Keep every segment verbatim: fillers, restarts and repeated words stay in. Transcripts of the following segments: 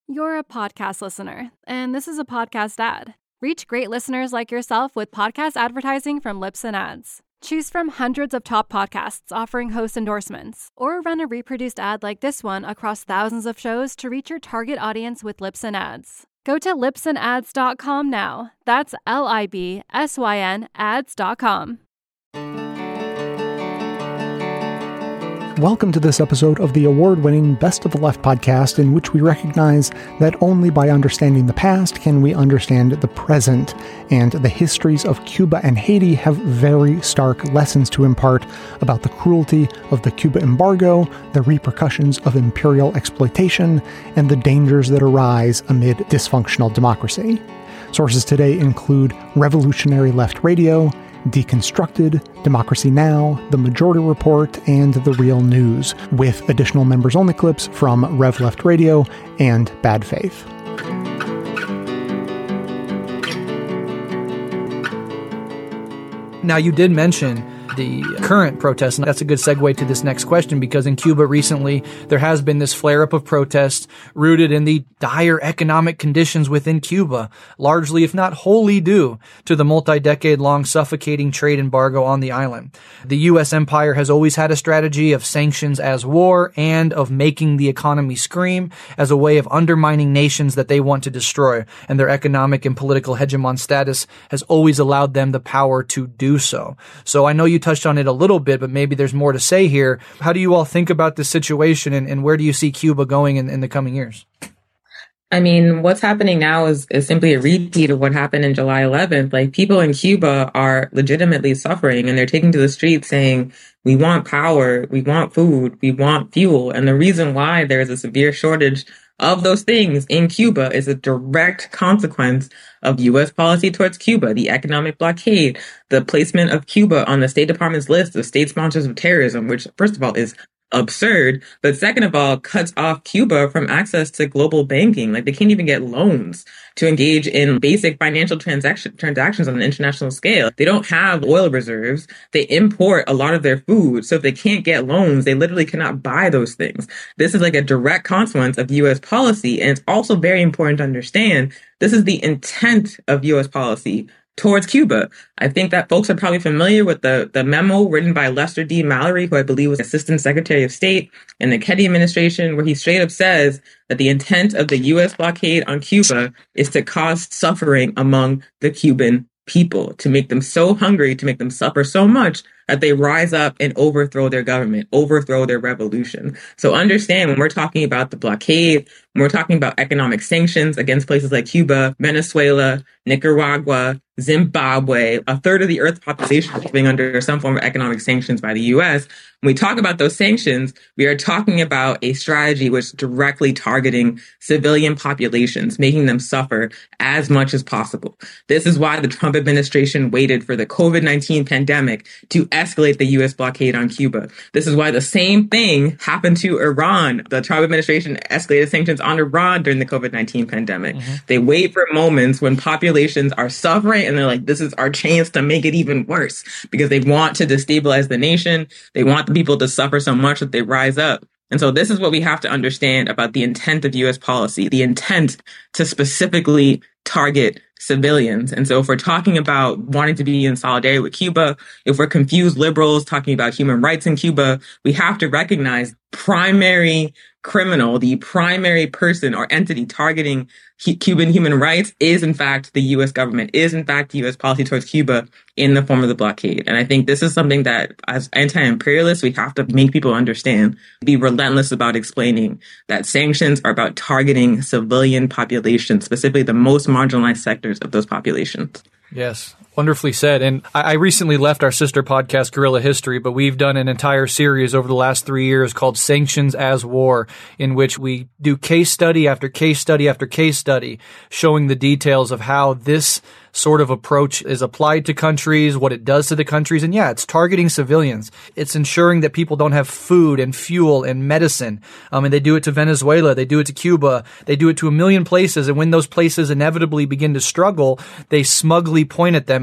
You're a podcast listener, and this is a podcast ad. Reach great listeners like yourself with podcast advertising from Libsyn Ads. Choose from hundreds of top podcasts offering host endorsements, or run a reproduced ad like this one across thousands of shows to reach your target audience with Libsyn Ads. Go to libsyn ads dot com now. That's L I B S Y N ads dot com. Welcome to this episode of the award-winning Best of the Left podcast, in which we recognize that only by understanding the past can we understand the present, and the histories of Cuba and Haiti have very stark lessons to impart about the cruelty of the Cuba embargo, the repercussions of imperial exploitation, and the dangers that arise amid dysfunctional democracy. Sources today include Revolutionary Left Radio, Deconstructed, Democracy Now!, The Majority Report, and The Real News, with additional members-only clips from Rev Left Radio and Bad Faith. Now, you did mention the current protests, and that's a good segue to this next question, because in Cuba recently, there has been this flare-up of protests rooted in the dire economic conditions within Cuba, largely, if not wholly, due to the multi-decade-long suffocating trade embargo on the island. The U S empire has always had a strategy of sanctions as war and of making the economy scream as a way of undermining nations that they want to destroy, and their economic and political hegemon status has always allowed them the power to do so. So I know you touched on it a little bit, but maybe there's more to say here. How do you all think about this situation, and, and where do you see Cuba going in, in the coming years? I mean, what's happening now is, is simply a repeat of what happened in July eleventh. Like, people in Cuba are legitimately suffering, and they're taking to the streets saying, we want power, we want food, we want fuel. And the reason why there's a severe shortage of those things in Cuba is a direct consequence of U S policy towards Cuba, the economic blockade, the placement of Cuba on the State Department's list of state sponsors of terrorism, which, first of all, is absurd, but second of all, cuts off Cuba from access to global banking. Like, they can't even get loans to engage in basic financial transaction, transactions on an international scale. They don't have oil reserves. They import a lot of their food. So if they can't get loans, they literally cannot buy those things. This is like a direct consequence of U S policy. And it's also very important to understand this is the intent of U S policy towards Cuba. I think that folks are probably familiar with the, the memo written by Lester D. Mallory, who I believe was Assistant Secretary of State in the Kennedy administration, where he straight up says that the intent of the U S blockade on Cuba is to cause suffering among the Cuban people, to make them so hungry, to make them suffer so much that they rise up and overthrow their government, overthrow their revolution. So understand, when we're talking about the blockade, when we're talking about economic sanctions against places like Cuba, Venezuela, Nicaragua, Zimbabwe, a third of the Earth's population is living under some form of economic sanctions by the U S. When we talk about those sanctions, we are talking about a strategy which is directly targeting civilian populations, making them suffer as much as possible. This is why the Trump administration waited for the COVID nineteen pandemic to escalate the U S blockade on Cuba. This is why the same thing happened to Iran. The Trump administration escalated sanctions on Iran during the COVID nineteen pandemic. Mm-hmm. They wait for moments when populations are suffering, and they're like, this is our chance to make it even worse, because they want to destabilize the nation. They want the people to suffer so much that they rise up. And so this is what we have to understand about the intent of U S policy, the intent to specifically target civilians. And so if we're talking about wanting to be in solidarity with Cuba, if we're confused liberals talking about human rights in Cuba, we have to recognize primary criminal, the primary person or entity targeting he- Cuban human rights is, in fact, the U S government, is, in fact, U S policy towards Cuba in the form of the blockade. And I think this is something that, as anti-imperialists, we have to make people understand, be relentless about explaining that sanctions are about targeting civilian populations, specifically the most marginalized sectors of those populations. Yes. Wonderfully said. And I recently left our sister podcast, Guerrilla History, but we've done an entire series over the last three years called Sanctions as War, in which we do case study after case study after case study, showing the details of how this sort of approach is applied to countries, what it does to the countries. And yeah, it's targeting civilians. It's ensuring that people don't have food and fuel and medicine. Um, and they do it to Venezuela. They do it to Cuba. They do it to a million places. And when those places inevitably begin to struggle, they smugly point at them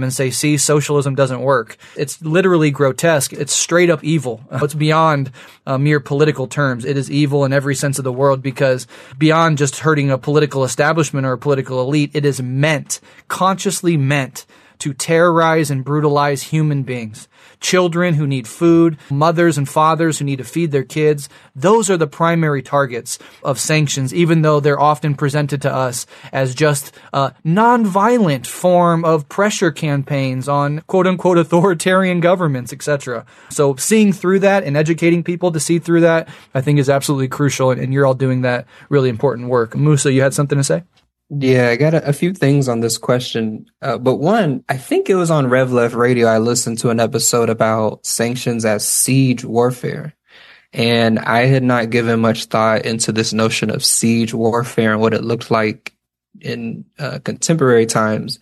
them and say, see, socialism doesn't work. It's literally grotesque. It's straight up evil. It's beyond uh, mere political terms. It is evil in every sense of the word, because beyond just hurting a political establishment or a political elite, it is meant, consciously meant, to terrorize and brutalize human beings. Children who need food, mothers and fathers who need to feed their kids. Those are the primary targets of sanctions, even though they're often presented to us as just a non-violent form of pressure campaigns on quote-unquote authoritarian governments, et cetera. So seeing through that and educating people to see through that, I think is absolutely crucial, and, and you're all doing that really important work. Musa, you had something to say? Yeah, I got a, a few things on this question. Uh, but one, I think it was on Rev Left Radio. I listened to an episode about sanctions as siege warfare. And I had not given much thought into this notion of siege warfare and what it looked like in uh, contemporary times.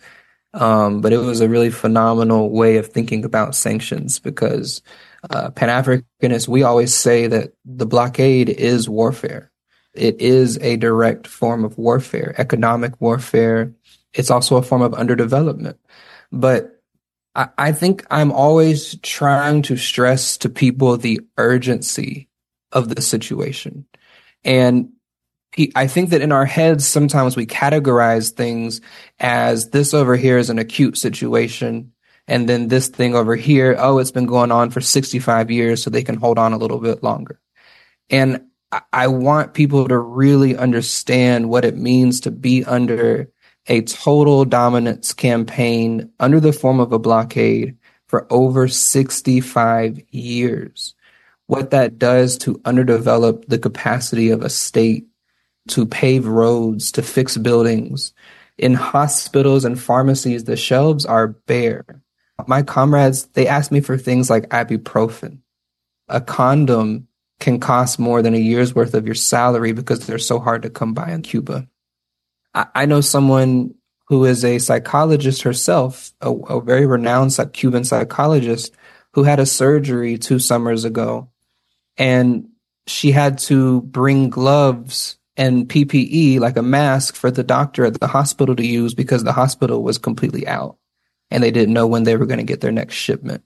Um, but it was a really phenomenal way of thinking about sanctions, because uh, Pan-Africanists, we always say that the blockade is warfare. It is a direct form of warfare, economic warfare. It's also a form of underdevelopment. But I, I think I'm always trying to stress to people the urgency of the situation. And I think that in our heads, sometimes we categorize things as this over here is an acute situation. And then this thing over here, oh, it's been going on for sixty-five years, so they can hold on a little bit longer. And I want people to really understand what it means to be under a total dominance campaign under the form of a blockade for over sixty-five years. What that does to underdevelop the capacity of a state to pave roads, to fix buildings. In hospitals and pharmacies, the shelves are bare. My comrades, they ask me for things like ibuprofen. A condom can cost more than a year's worth of your salary because they're so hard to come by in Cuba. I, I know someone who is a psychologist herself, a, a very renowned Cuban psychologist, who had a surgery two summers ago, and she had to bring gloves and P P E, like a mask, for the doctor at the hospital to use because the hospital was completely out and they didn't know when they were going to get their next shipment.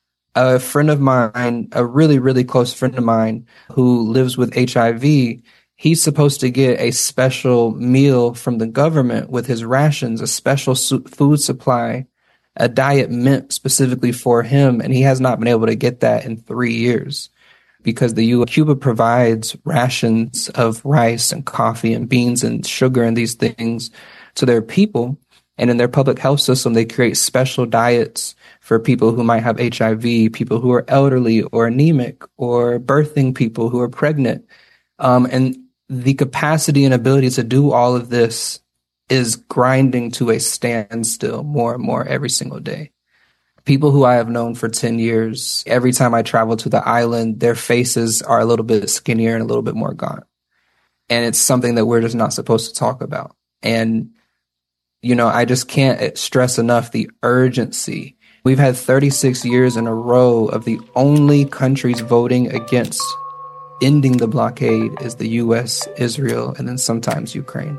A friend of mine, a really, really close friend of mine who lives with H I V, he's supposed to get a special meal from the government with his rations, a special su- food supply, a diet meant specifically for him. And he has not been able to get that in three years because the U S, Cuba provides rations of rice and coffee and beans and sugar and these things to their people. And in their public health system, they create special diets for people who might have H I V, people who are elderly or anemic, or birthing people who are pregnant. Um, and the capacity and ability to do all of this is grinding to a standstill more and more every single day. People who I have known for ten years, every time I travel to the island, their faces are a little bit skinnier and a little bit more gaunt. And it's something that we're just not supposed to talk about. And, you know, I just can't stress enough the urgency. We've had thirty-six years in a row of the only countries voting against ending the blockade is the U S, Israel, and then sometimes Ukraine.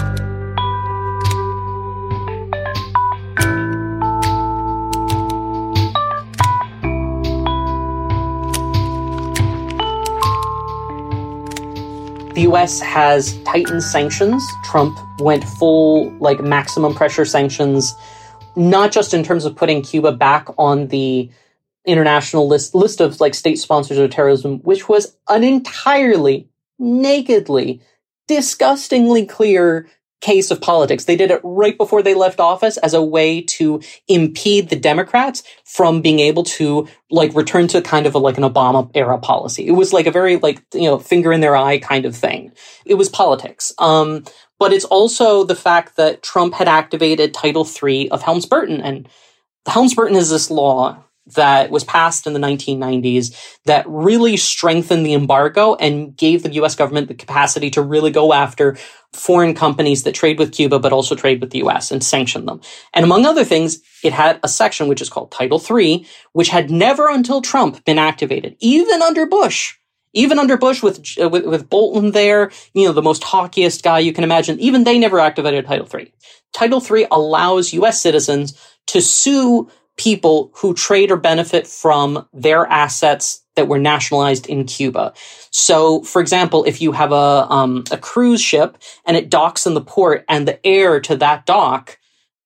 The U S has tightened sanctions. Trump went full, like, maximum pressure sanctions, not just in terms of putting Cuba back on the international list list of, like, state sponsors of terrorism, which was an entirely, nakedly, disgustingly clear case of politics. They did it right before they left office as a way to impede the Democrats from being able to, like, return to kind of a, like, an Obama era policy. It was like a very, like, you know, finger in their eye kind of thing. It was politics. Um, but it's also the fact that Trump had activated Title three of Helms-Burton. And Helms-Burton is this law that was passed in the nineteen nineties that really strengthened the embargo and gave the U S government the capacity to really go after foreign companies that trade with Cuba, but also trade with the U S and sanction them. And among other things, it had a section which is called Title three, which had never until Trump been activated, even under Bush. Even under Bush with, with with Bolton there, you know, the most hawkiest guy you can imagine, even they never activated Title three. Title three allows U S citizens to sue people who trade or benefit from their assets that were nationalized in Cuba. So, for example, if you have a um, a cruise ship and it docks in the port and the heir to that dock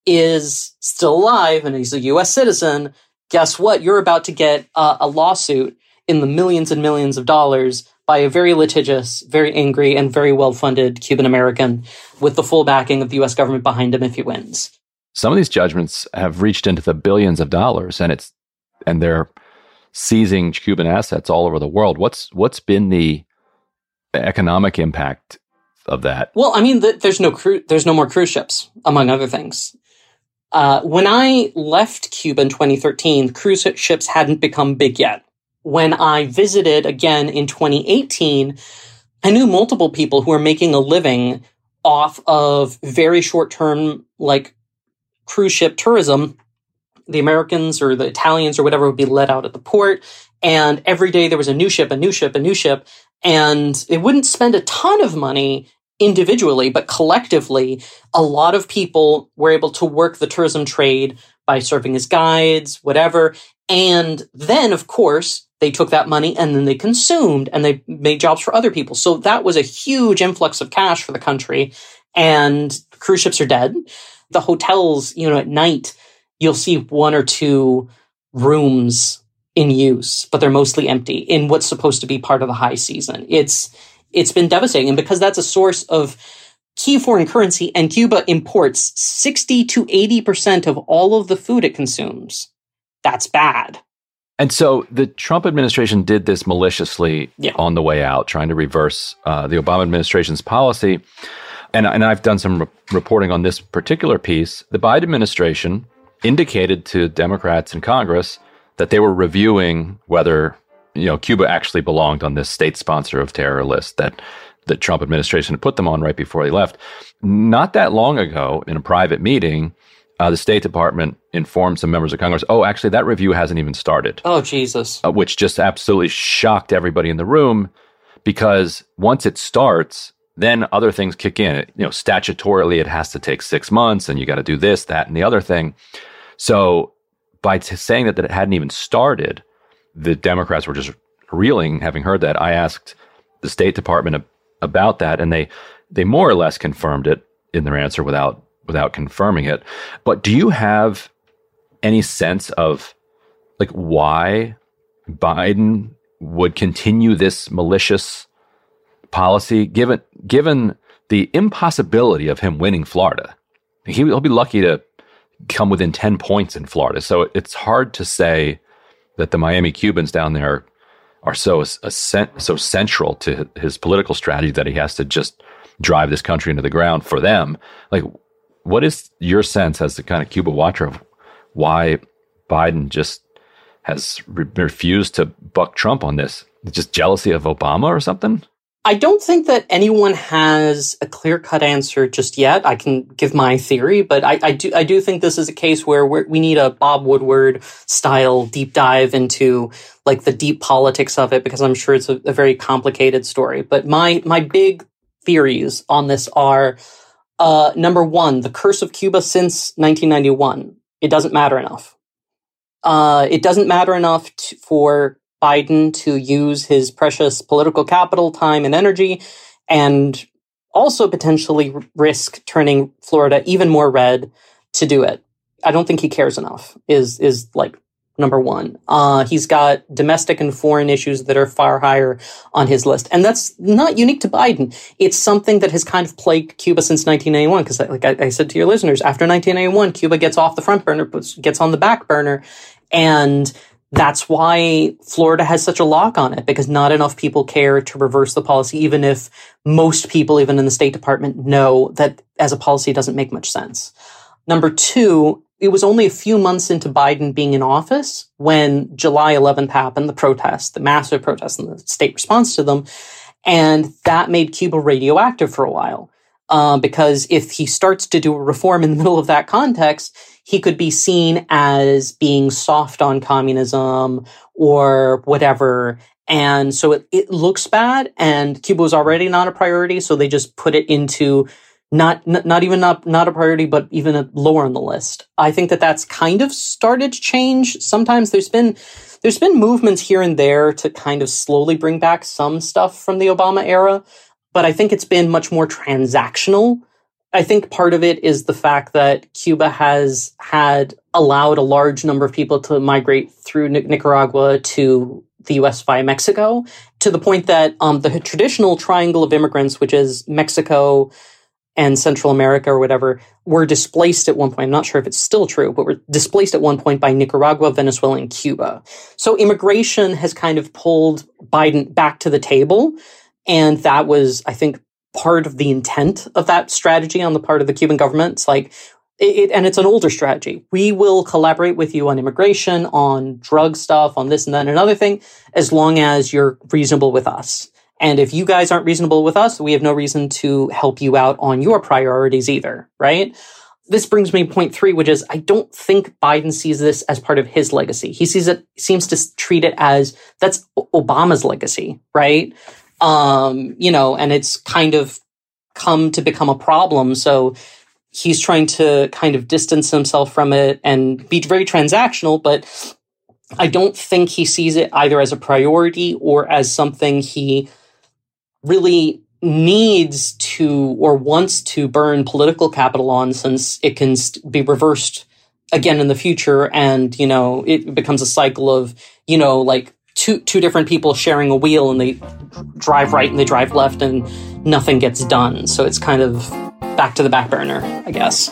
is still alive and he's a U S citizen, guess what? You're about to get uh, a lawsuit in the millions and millions of dollars by a very litigious, very angry, and very well-funded Cuban American with the full backing of the U S government behind him if he wins. Some of these judgments have reached into the billions of dollars, and it's and they're seizing Cuban assets all over the world. What's what's been the economic impact of that? Well, I mean, the, there's no cru- there's no more cruise ships, among other things. Uh, when I left Cuba in twenty thirteen, cruise ships hadn't become big yet. When I visited again in twenty eighteen, I knew multiple people who were making a living off of very short-term, like, cruise ship tourism. The Americans or the Italians or whatever would be let out at the port. And every day there was a new ship, a new ship, a new ship. And it wouldn't spend a ton of money individually, but collectively, a lot of people were able to work the tourism trade by serving as guides, whatever. And then, of course, they took that money and then they consumed and they made jobs for other people. So that was a huge influx of cash for the country. And cruise ships are dead. The hotels, you know, at night, you'll see one or two rooms in use, but they're mostly empty in what's supposed to be part of the high season. It's it's been devastating. And because that's a source of key foreign currency, and Cuba imports sixty to eighty percent of all of the food it consumes, that's bad. And so the Trump administration did this maliciously yeah. on the way out, trying to reverse uh, the Obama administration's policy. And, and I've done some re- reporting on this particular piece. The Biden administration indicated to Democrats in Congress that they were reviewing whether, you know, Cuba actually belonged on this state sponsor of terror list that the Trump administration had put them on right before they left. Not that long ago, in a private meeting, uh, the State Department informed some members of Congress, oh, actually, that review hasn't even started. Oh, Jesus. Uh, which just absolutely shocked everybody in the room, because once it starts, then other things kick in. You know, statutorily, it has to take six months, and you got to do this, that, and the other thing. So by t- saying that, that it hadn't even started, the Democrats were just reeling, having heard that. I asked the State Department ab- about that, and they they more or less confirmed it in their answer without without confirming it. But do you have any sense of, like, why Biden would continue this malicious policy, given given the impossibility of him winning Florida? He, he'll be lucky to come within ten points in Florida. So it's hard to say that the Miami Cubans down there are so a, so central to his political strategy that he has to just drive this country into the ground for them. Like, what is your sense as the kind of Cuba watcher of why Biden just has re- refused to buck Trump on this? Just jealousy of Obama or something? I don't think that anyone has a clear-cut answer just yet. I can give my theory, but I, I do I do think this is a case where we're, we need a Bob Woodward-style deep dive into, like, the deep politics of it, because I'm sure it's a, a very complicated story. But my my big theories on this are, uh, number one, the curse of Cuba since nineteen ninety-one. It doesn't matter enough. Uh, it doesn't matter enough to, for Biden to use his precious political capital, time, and energy, and also potentially risk turning Florida even more red to do it. I don't think he cares enough, is is like number one. Uh, he's got domestic and foreign issues that are far higher on his list. And that's not unique to Biden. It's something that has kind of plagued Cuba since nineteen ninety-one, because like I, I said to your listeners, after nineteen ninety-one, Cuba gets off the front burner, gets on the back burner, and that's why Florida has such a lock on it, because not enough people care to reverse the policy, even if most people, even in the State Department, know that as a policy it doesn't make much sense. Number two, it was only a few months into Biden being in office when July eleventh happened, the protests, the massive protests, and the state response to them. And that made Cuba radioactive for a while. Uh, because if he starts to do a reform in the middle of that context, he could be seen as being soft on communism or whatever. And so it, it looks bad, and Cuba was already not a priority, so they just put it into not, n- not even not, not a priority, but even a lower on the list. I think that that's kind of started to change. Sometimes there's been, there's been movements here and there to kind of slowly bring back some stuff from the Obama era, but I think it's been much more transactional. I think part of it is the fact that Cuba has had allowed a large number of people to migrate through Nic- Nicaragua to the U S via Mexico, to the point that um, the traditional triangle of immigrants, which is Mexico and Central America or whatever, were displaced at one point. I'm not sure if it's still true, but were displaced at one point by Nicaragua, Venezuela, and Cuba. So immigration has kind of pulled Biden back to the table. And that was, I think, part of the intent of that strategy on the part of the Cuban government. It's like, it, and it's an older strategy. We will collaborate with you on immigration, on drug stuff, on this and that and another thing, as long as you're reasonable with us. And if you guys aren't reasonable with us, we have no reason to help you out on your priorities either, right? This brings me to point three, which is I don't think Biden sees this as part of his legacy. He sees it, seems to treat it as that's Obama's legacy, right? Um, you know, and it's kind of come to become a problem. So he's trying to kind of distance himself from it and be very transactional, but I don't think he sees it either as a priority or as something he really needs to or wants to burn political capital on, since it can st- be reversed again in the future. And, you know, it becomes a cycle of, you know, like two, two different people sharing a wheel, and they drive right and they drive left and nothing gets done. So it's kind of back to the back burner, I guess.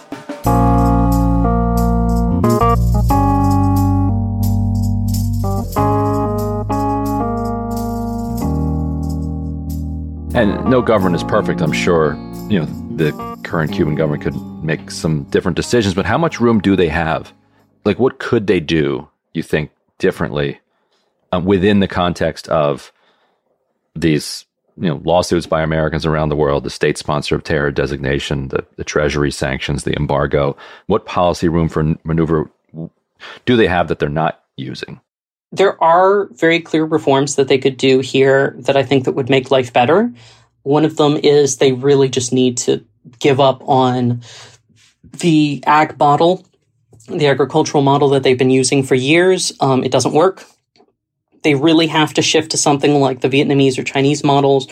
And no government is perfect, I'm sure. You know, the current Cuban government could make some different decisions, but how much room do they have? Like, what could they do, you think, differently um, within the context of these, you know, lawsuits by Americans around the world, the state sponsor of terror designation, the, the Treasury sanctions, the embargo? What policy room for maneuver do they have that they're not using? There are very clear reforms that they could do here that I think that would make life better. One of them is they really just need to give up on the ag model, the agricultural model that they've been using for years. Um, it doesn't work. They really have to shift to something like the Vietnamese or Chinese models,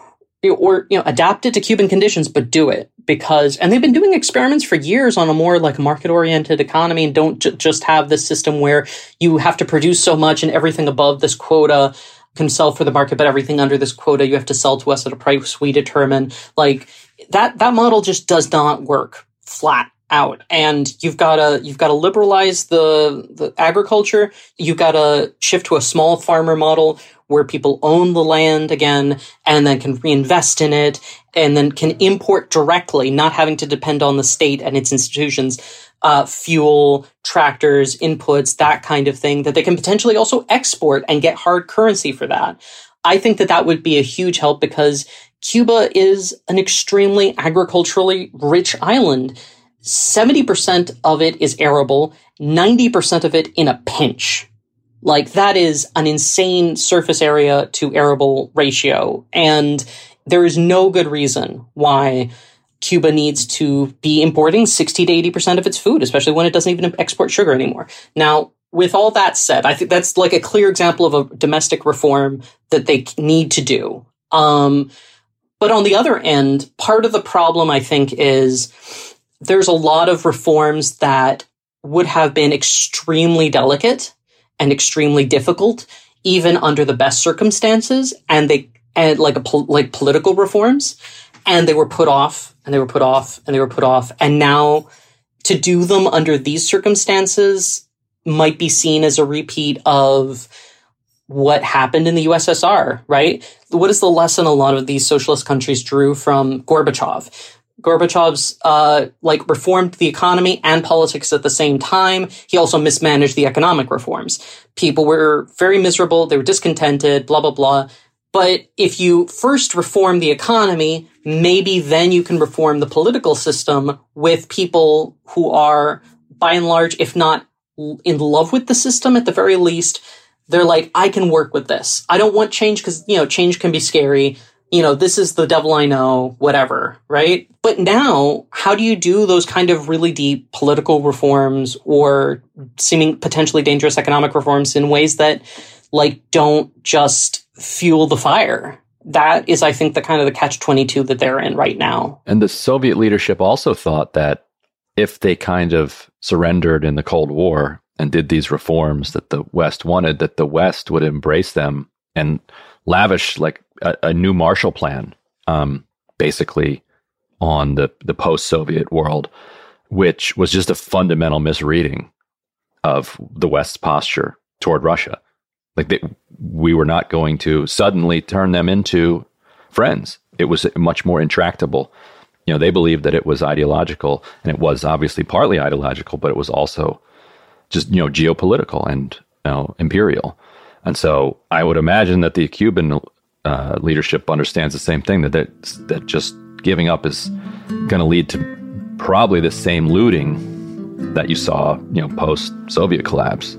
or, you know, adapt it to Cuban conditions, but do it. Because, and they've been doing experiments for years on a more like market-oriented economy, and don't j- just have this system where you have to produce so much and everything above this quota can sell for the market, but everything under this quota you have to sell to us at a price we determine. Like that, that model just does not work flat out. And you've got to, you've got to liberalize the, the agriculture. You've got to shift to a small farmer model where people own the land again and then can reinvest in it and then can import directly, not having to depend on the state and its institutions, uh, fuel, tractors, inputs, that kind of thing, that they can potentially also export and get hard currency for that. I think that that would be a huge help, because Cuba is an extremely agriculturally rich island. seventy percent of it is arable, ninety percent of it in a pinch. Like, that is an insane surface area to arable ratio. And there is no good reason why Cuba needs to be importing sixty to eighty percent of its food, especially when it doesn't even export sugar anymore. Now, with all that said, I think that's like a clear example of a domestic reform that they need to do. Um, but on the other end, part of the problem, I think, is there's a lot of reforms that would have been extremely delicate and extremely difficult, even under the best circumstances, and they and like a like political reforms, and they were put off, and they were put off, and they were put off, and now to do them under these circumstances might be seen as a repeat of what happened in the U S S R, right? What is the lesson a lot of these socialist countries drew from Gorbachev? Gorbachev's uh, like reformed the economy and politics at the same time. He also mismanaged the economic reforms. People were very miserable. They were discontented, blah, blah, blah. But if you first reform the economy, maybe then you can reform the political system with people who are, by and large, if not in love with the system, at the very least, they're like, I can work with this. I don't want change because, you know, change can be scary, you know, this is the devil I know, whatever, right? But now, how do you do those kind of really deep political reforms or seeming potentially dangerous economic reforms in ways that, like, don't just fuel the fire? That is, I think, the kind of the catch twenty-two that they're in right now. And the Soviet leadership also thought that if they kind of surrendered in the Cold War and did these reforms that the West wanted, that the West would embrace them and lavish like a, a new Marshall Plan, um, basically on the, the post-Soviet world, which was just a fundamental misreading of the West's posture toward Russia. Like they, we were not going to suddenly turn them into friends. It was much more intractable. You know, they believed that it was ideological, and it was obviously partly ideological, but it was also just, you know, geopolitical and, you know, imperial. And so I would imagine that the Cuban uh, leadership understands the same thing, that that, that just giving up is going to lead to probably the same looting that you saw, you know, post-Soviet collapse.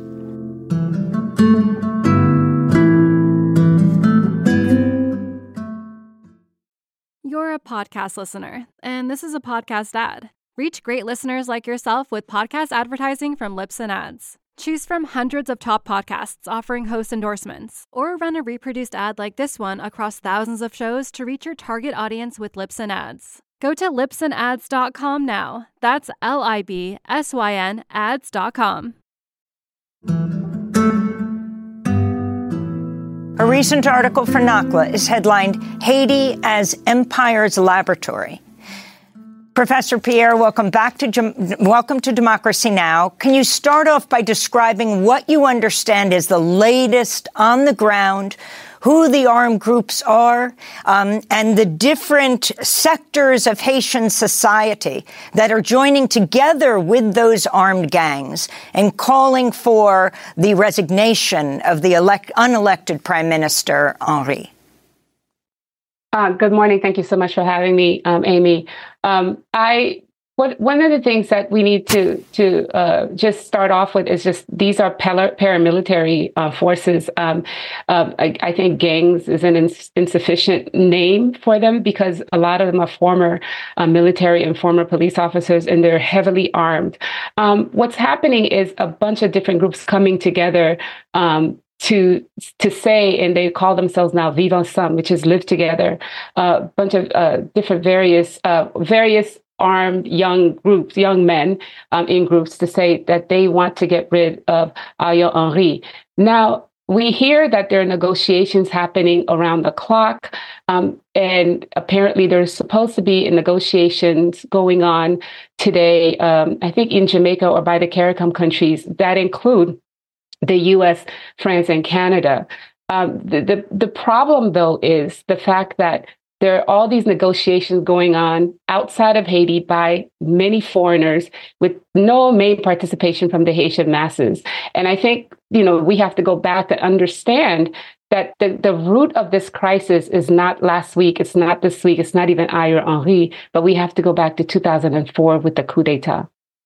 You're a podcast listener, and this is a podcast ad. Reach great listeners like yourself with podcast advertising from Libsyn Ads. Choose from hundreds of top podcasts offering host endorsements, or run a reproduced ad like this one across thousands of shows to reach your target audience with Libsyn Ads. Go to libsyn ads dot com now. That's L I B S Y N ads dot com. A recent article for NACLA is headlined, Haiti as Empire's Laboratory. Professor Pierre, welcome back to welcome to Democracy Now! Can you start off by describing what you understand is the latest on the ground, who the armed groups are, um, and the different sectors of Haitian society that are joining together with those armed gangs and calling for the resignation of the elect- unelected Prime Minister Henry? Uh, good morning. Thank you so much for having me, um, Amy. Um, I what one of the things that we need to to uh, just start off with is just these are para- paramilitary uh, forces. Um, uh, I, I think gangs is an ins- insufficient name for them because a lot of them are former uh, military and former police officers, and they're heavily armed. Um, what's happening is a bunch of different groups coming together. Um, to to say, and they call themselves now Vivre Ensemble, which is live together, a uh, bunch of uh, different various uh, various armed young groups, young men um, in groups to say that they want to get rid of Ariel Henry. Now, we hear that there are negotiations happening around the clock, um, and apparently there's supposed to be negotiations going on today, um, I think in Jamaica or by the CARICOM countries that include the U S, France, and Canada. Um, the, the the problem, though, is the fact that there are all these negotiations going on outside of Haiti by many foreigners with no main participation from the Haitian masses. And I think, you know, we have to go back and understand that the, the root of this crisis is not last week, it's not this week, it's not even Ariel Henry, but we have to go back to two thousand four with the coup d'etat.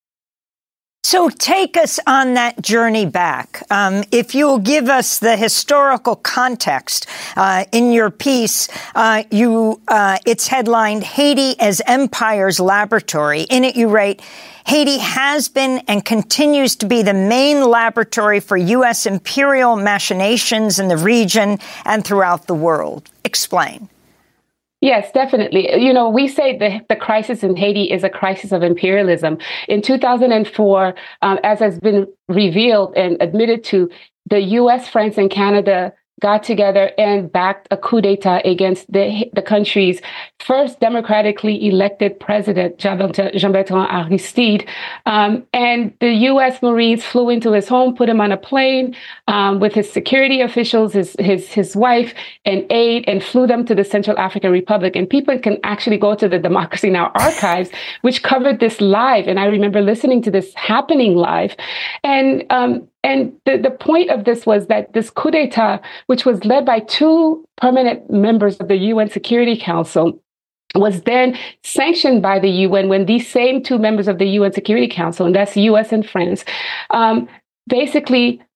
So take us on that journey back. Um, if you'll give us the historical context uh, in your piece, uh, you uh, it's headlined Haiti as Empire's Laboratory. In it, you write, Haiti has been and continues to be the main laboratory for U S imperial machinations in the region and throughout the world. Explain. Yes, definitely. You know, we say the, the crisis in Haiti is a crisis of imperialism. In two thousand four, um, as has been revealed and admitted to, the U S, France, and Canada got together and backed a coup d'etat against the, the country's first democratically elected president, Jean-Bertrand Aristide. Um, and the U S Marines flew into his home, put him on a plane um, with his security officials, his, his, his wife, and aide, and flew them to the Central African Republic. And people can actually go to the Democracy Now! Archives, which covered this live. And I remember listening to this happening live. And um, And the, the point of this was that this coup d'etat, which was led by two permanent members of the U N Security Council, was then sanctioned by the U N when these same two members of the U N Security Council, and that's U S and France, um, basically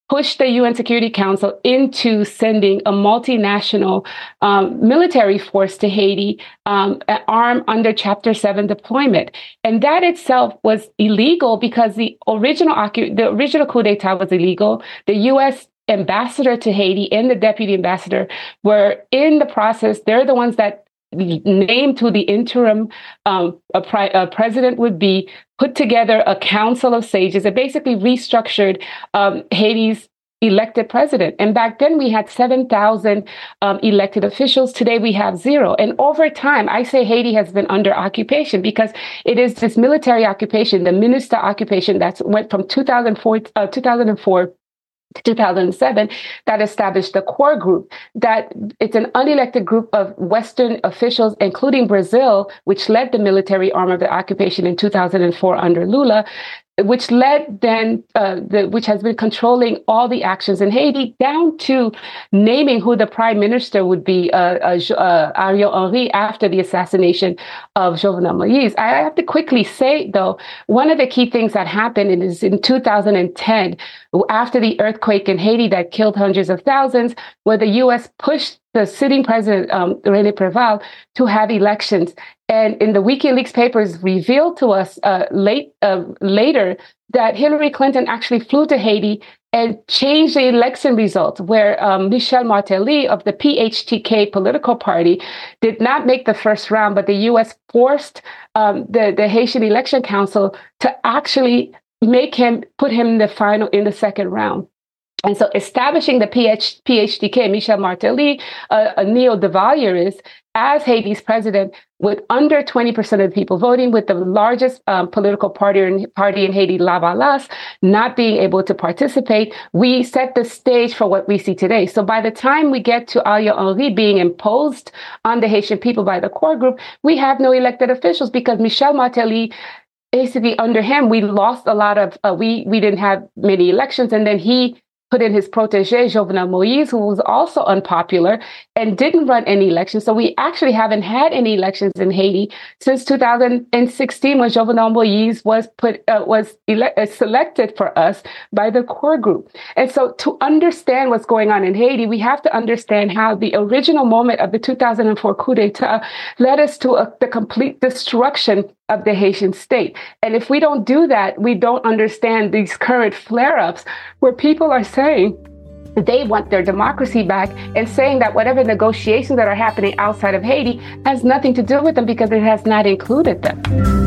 pushed the U N Security Council into sending a multinational um, military force to Haiti, um, armed under Chapter seven deployment. And that itself was illegal because the original the original coup d'etat was illegal. The U S ambassador to Haiti and the deputy ambassador were in the process. They're the ones that named who the interim um, a pri- a president would be, put together a council of sages that basically restructured um, Haiti's elected president. And back then we had seven thousand um, elected officials. Today we have zero. And over time, I say Haiti has been under occupation because it is this military occupation, the minister occupation that went from two thousand four, uh, two thousand four two thousand seven that established the core group, that it's an unelected group of Western officials, including Brazil, which led the military arm of the occupation in two thousand four under Lula, which led then, uh, the, which has been controlling all the actions in Haiti, down to naming who the prime minister would be, uh, uh, uh, Ariel Henry, after the assassination of Jovenel Moïse. I have to quickly say, though, one of the key things that happened is in two thousand ten, after the earthquake in Haiti that killed hundreds of thousands, where the U S pushed the sitting president, um, René Préval, to have elections. And in the WikiLeaks papers revealed to us uh, late uh, later that Hillary Clinton actually flew to Haiti and changed the election results, where um, Michel Martelly of the P H T K political party did not make the first round, but the U S forced um, the, the Haitian Election Council to actually make him, put him in the final, in the second round. And so establishing the P H T K, Michel Martelly, uh, a neo-Duvalierist, as Haiti's president, with under twenty percent of the people voting, with the largest um, political party in, party in Haiti, La Balance, not being able to participate, we set the stage for what we see today. So by the time we get to Ariel Henry being imposed on the Haitian people by the core group, we have no elected officials because Michel Martelly, basically under him, we lost a lot of, uh, we, we didn't have many elections, and then he put in his protege, Jovenel Moïse, who was also unpopular and didn't run any elections. So we actually haven't had any elections in Haiti since two thousand sixteen, when Jovenel Moïse was put uh, was ele- uh, selected for us by the core group. And so to understand what's going on in Haiti, we have to understand how the original moment of the two thousand four coup d'etat led us to a, the complete destruction of the Haitian state. And if we don't do that, we don't understand these current flare-ups where people are saying they want their democracy back and saying that whatever negotiations that are happening outside of Haiti has nothing to do with them because it has not included them.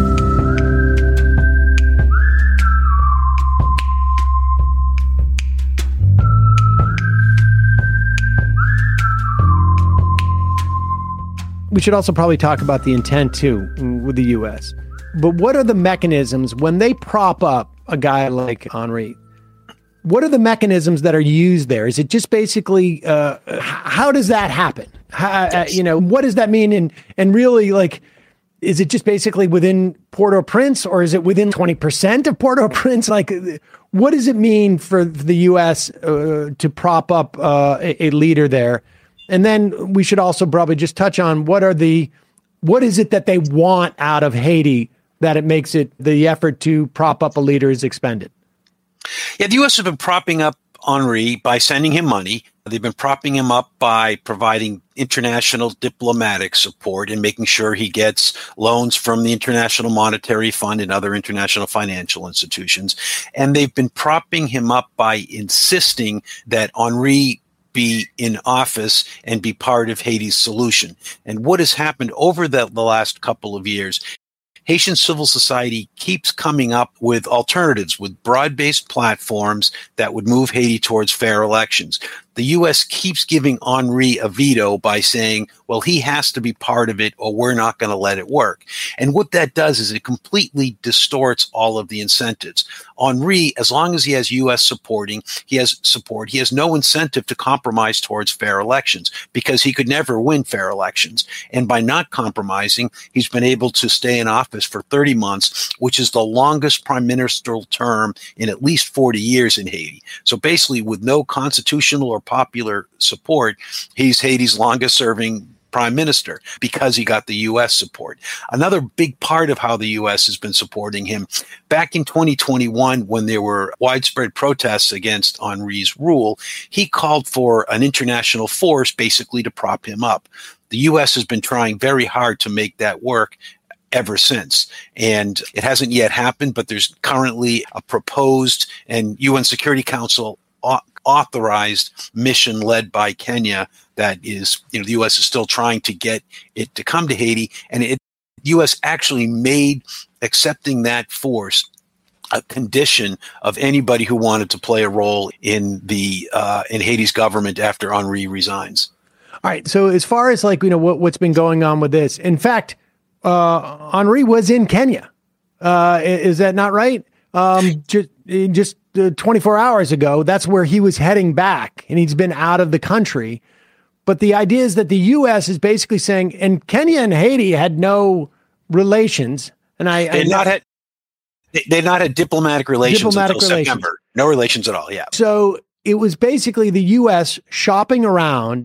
We should also probably talk about the intent, too, with the U S. But what are the mechanisms when they prop up a guy like Henry? What are the mechanisms that are used there? Is it just basically, uh, how does that happen? How, uh, you know, what does that mean? And, and really, like, is it just basically within Port-au-Prince, or is it within twenty percent of Port-au-Prince? Like, what does it mean for the U S uh, to prop up uh, a, a leader there? And then we should also probably just touch on what are the, what is it that they want out of Haiti that it makes it, the effort to prop up a leader is expended? Yeah, the U S has been propping up Henry by sending him money. They've been propping him up by providing international diplomatic support and making sure he gets loans from the International Monetary Fund and other international financial institutions. And they've been propping him up by insisting that Henry be in office and be part of Haiti's solution. And what has happened over the, the last couple of years, Haitian civil society keeps coming up with alternatives, with broad-based platforms that would move Haiti towards fair elections. The U S keeps giving Henry a veto by saying, well, he has to be part of it or we're not going to let it work. And what that does is it completely distorts all of the incentives. Henry, as long as he has U S supporting, he has support, he has no incentive to compromise towards fair elections because he could never win fair elections. And by not compromising, he's been able to stay in office for thirty months, which is the longest prime ministerial term in at least forty years in Haiti. So basically, with no constitutional or popular support, he's Haiti's longest serving prime minister because he got the U S support. Another big part of how the U S has been supporting him, back in twenty twenty-one, when there were widespread protests against Henri's rule, he called for an international force basically to prop him up. The U S has been trying very hard to make that work ever since. And it hasn't yet happened, but there's currently a proposed and U N Security Council authorized mission led by Kenya that is, you know, the U S is still trying to get it to come to Haiti. And it, the U S actually made accepting that force a condition of anybody who wanted to play a role in the uh, in Haiti's government after Henri resigns. All right. So as far as like, you know, what, what's been going on with this, in fact, uh, Henri was in Kenya. Uh, is that not right? Um, just, just uh, twenty-four hours ago, that's where he was heading back, and he's been out of the country. But the idea is that the U S is basically saying, and Kenya and Haiti had no relations. And I, they I not had, they, they not had diplomatic relations diplomatic until relations. September. No relations at all. Yeah. So it was basically the U S shopping around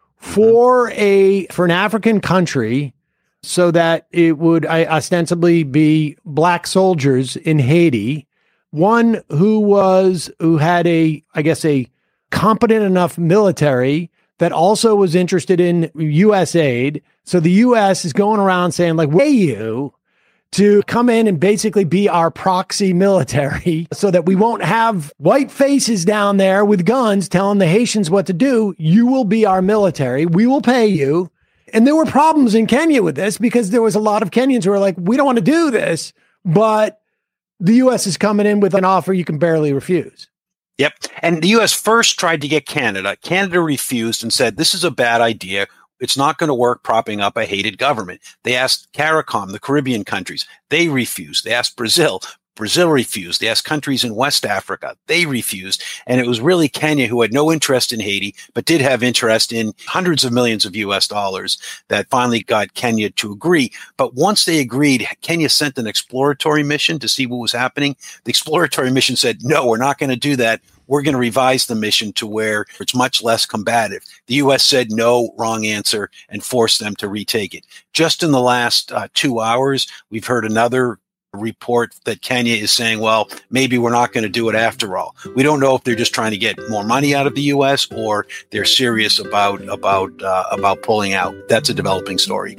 for a for an African country so that it would uh, ostensibly be black soldiers in Haiti, one who was who had a I guess a competent enough military that also was interested in U S aid. So the U S is going around saying like, "Hey, you." to come in and basically be our proxy military so that we won't have white faces down there with guns telling the Haitians what to do. You will be our military. We will pay you. And there were problems in Kenya with this because there was a lot of Kenyans who were like, we don't want to do this, but the U S is coming in with an offer you can barely refuse. Yep. And the U S first tried to get Canada. Canada refused and said, this is a bad idea. It's not going to work propping up a hated government. They asked CARICOM, the Caribbean countries. They refused. They asked Brazil. Brazil refused. They asked countries in West Africa. They refused. And it was really Kenya, who had no interest in Haiti, but did have interest in hundreds of millions of U S dollars, that finally got Kenya to agree. But once they agreed, Kenya sent an exploratory mission to see what was happening. The exploratory mission said, no, we're not going to do that. We're going to revise the mission to where it's much less combative. The U S said no, wrong answer, and forced them to retake it. Just in the last uh, two hours, we've heard another report that Kenya is saying, well, maybe we're not going to do it after all. We don't know if they're just trying to get more money out of the U S or they're serious about about uh, about pulling out. That's a developing story.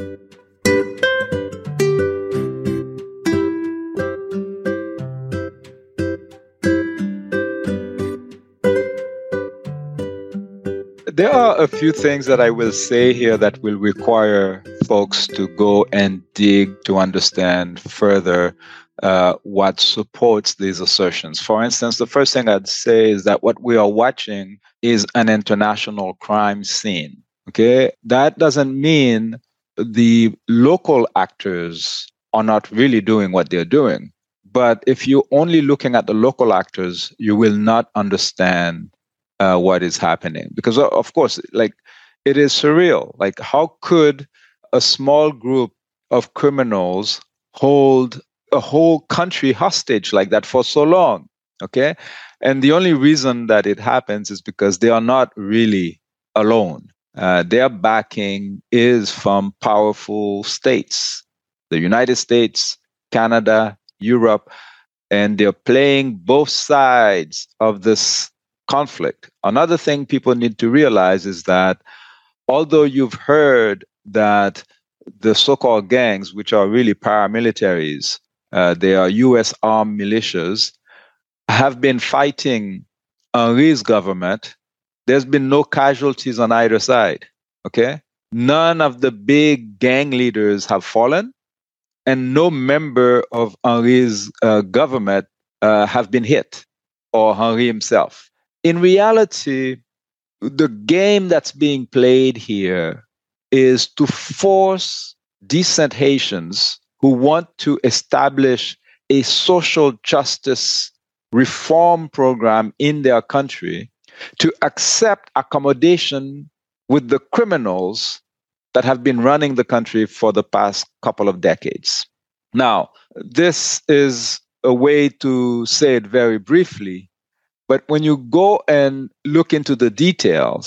There are a few things that I will say here that will require folks to go and dig to understand further uh, what supports these assertions. For instance, the first thing I'd say is that what we are watching is an international crime scene. Okay, that doesn't mean the local actors are not really doing what they're doing. But if you're only looking at the local actors, you will not understand Uh, what is happening. Because, of course, like, it is surreal. Like, how could a small group of criminals hold a whole country hostage like that for so long? Okay. And the only reason that it happens is because they are not really alone. Uh, their backing is from powerful states, the United States, Canada, Europe, and they're playing both sides of this conflict. Another thing people need to realize is that although you've heard that the so-called gangs, which are really paramilitaries, uh, they are U S armed militias, have been fighting Henri's government, there's been no casualties on either side. Okay? None of the big gang leaders have fallen, and no member of Henri's uh, government uh, have been hit, or Henri himself. In reality, the game that's being played here is to force decent Haitians who want to establish a social justice reform program in their country to accept accommodation with the criminals that have been running the country for the past couple of decades. Now, this is a way to say it very briefly. But when you go and look into the details,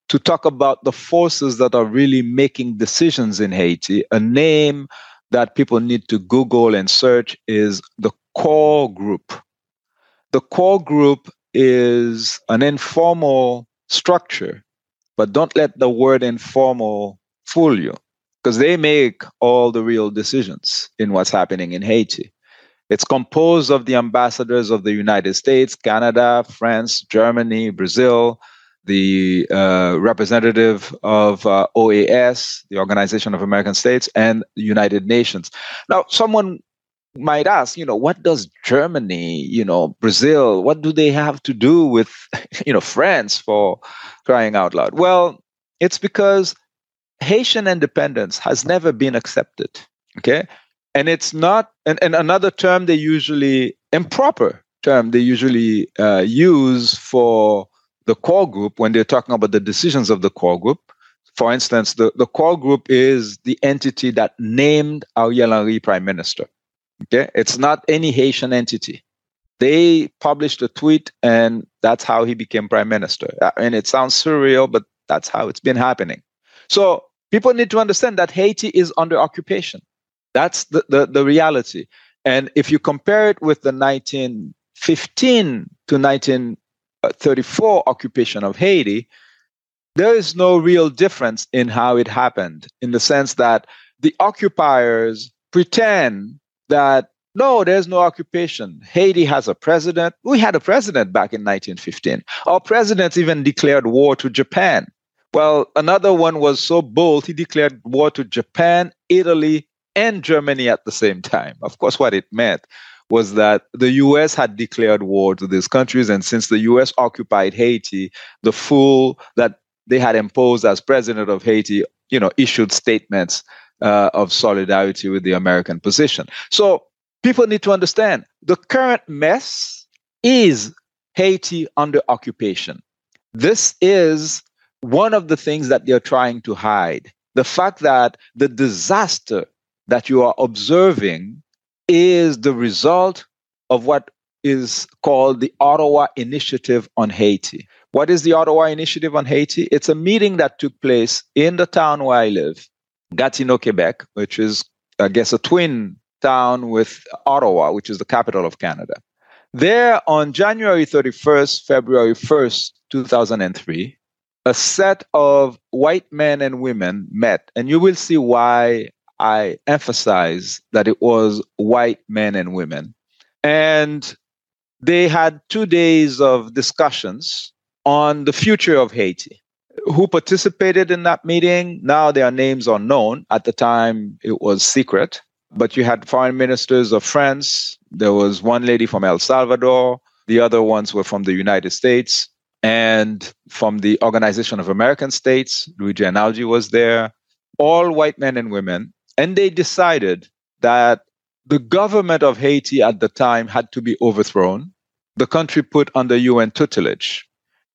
to talk about the forces that are really making decisions in Haiti. A name that people need to Google and search is the Core Group. The Core Group is an informal structure, but don't let the word informal fool you, because they make all the real decisions in what's happening in Haiti. It's composed of the ambassadors of the United States, Canada, France, Germany, Brazil, the uh, representative of uh, O A S, the Organization of American States, and the United Nations. Now, someone might ask, you know, what does Germany, you know, Brazil, what do they have to do with, you know, France, for crying out loud? Well, it's because Haitian independence has never been accepted, okay? And it's not, and, and another term they usually, improper term they usually uh, use for the core group when they're talking about the decisions of the core group. For instance, the, the core group is the entity that named Ariel Henry prime minister. Okay, it's not any Haitian entity. They published a tweet and that's how he became prime minister. And it sounds surreal, but that's how it's been happening. So people need to understand that Haiti is under occupation. That's the, the, the reality. And if you compare it with the nineteen fifteen to nineteen thirty-four occupation of Haiti, there is no real difference in how it happened, in the sense that the occupiers pretend that, no, there's no occupation. Haiti has a president. We had a president back in nineteen fifteen. Our president even declared war to Japan. Well, another one was so bold, he declared war to Japan, Italy, and Germany at the same time. Of course, what it meant was that the U S had declared war to these countries, and since the U S occupied Haiti, the fool that they had imposed as president of Haiti, you know, issued statements uh, of solidarity with the American position. So people need to understand the current mess is Haiti under occupation. This is one of the things that they're trying to hide. The fact that the disaster that you are observing is the result of what is called the Ottawa Initiative on Haiti. What is the Ottawa Initiative on Haiti? It's a meeting that took place in the town where I live, Gatineau, Quebec, which is, I guess, a twin town with Ottawa, which is the capital of Canada. There, on January thirty-first, February first, two thousand three, a set of white men and women met, and you will see why I emphasize that it was white men and women. And they had two days of discussions on the future of Haiti. Who participated in that meeting? Now their names are known. At the time, it was secret. But you had foreign ministers of France. There was one lady from El Salvador. The other ones were from the United States. And from the Organization of American States, Luigi Analgi was there. All white men and women. And they decided that the government of Haiti at the time had to be overthrown, the country put under U N tutelage.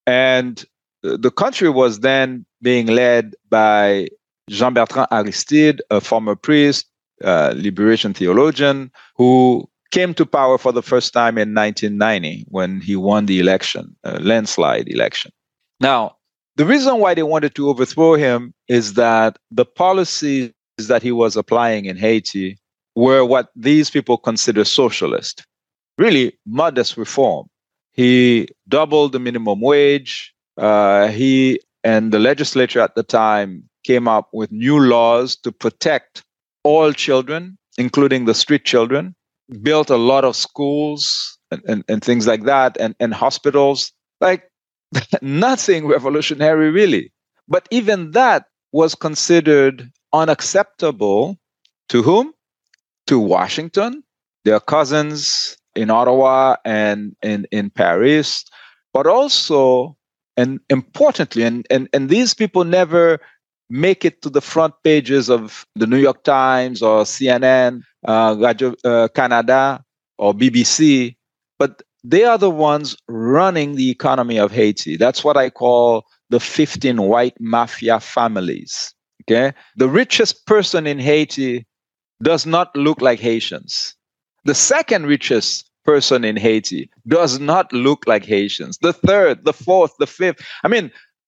And the country was then being led by Jean-Bertrand Aristide, a former priest, uh, liberation theologian, who came to power for the first time in nineteen ninety when he won the election, a landslide election. Now, the reason why they wanted to overthrow him is that the policies that he was applying in Haiti were what these people consider socialist, really modest reform. He doubled the minimum wage. Uh, he and the legislature at the time came up with new laws to protect all children, including the street children, built a lot of schools and, and, and things like that, and, and hospitals, like nothing revolutionary, really. But even that was considered unacceptable to whom? To Washington, their cousins in Ottawa and in, in Paris, but also, and importantly, and, and, and these people never make it to the front pages of the New York Times or C N N, uh, Radio uh, Canada or B B C, but they are the ones running the economy of Haiti. That's what I call the fifteen white mafia families. Okay, the richest person in Haiti does not look like Haitians. The second richest person in Haiti does not look like Haitians. The third, the fourth, the fifth. I mean,